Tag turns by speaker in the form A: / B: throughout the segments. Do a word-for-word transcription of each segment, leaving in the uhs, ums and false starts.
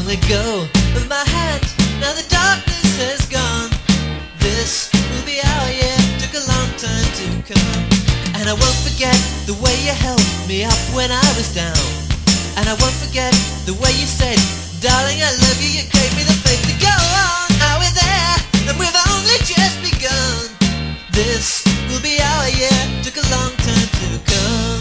A: let go of my hand, now the darkness has gone. This will be our year, took a long time to come. And I won't forget the way you held me up when I was down. And I won't forget the way you said, darling, I love you, you gave me the faith to go on. Now we're there, and we've only just begun. This will be our year, took a long time to come.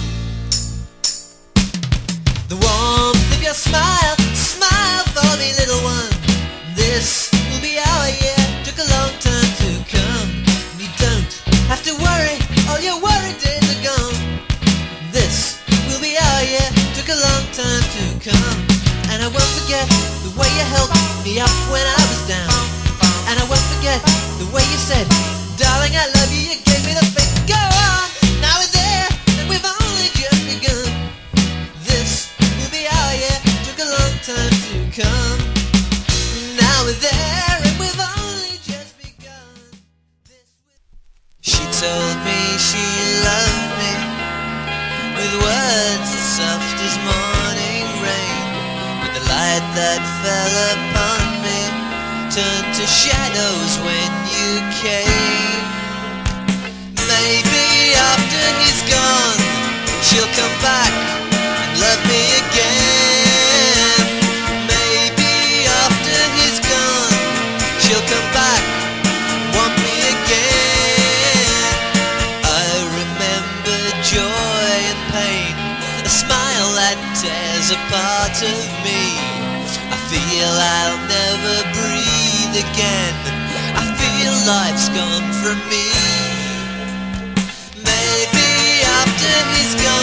A: The warmth of your smile, smile for me, little one. This will be our year, took a long time to come. And you don't have to worry, all your worried days are gone. This will be our year, took a long time to come. And I won't forget the way you held me up when I was down. And I won't forget the way you said, darling, I love you, you gave me the faith to go on. Now we're there, and we've only just begun. This will be our year, took a long time to come. Now we're there, and we've only just begun. This will... She told me she loved me with words as soft as morning rain, but the light that fell upon me turned to shadows when you came. Maybe after he's gone, she'll come back and love me again. Maybe after he's gone, she'll come back, want me again. I remember joy and pain, a smile that tears a part of me. I feel I'll never breathe again, I feel life's gone from me. Maybe after he's gone,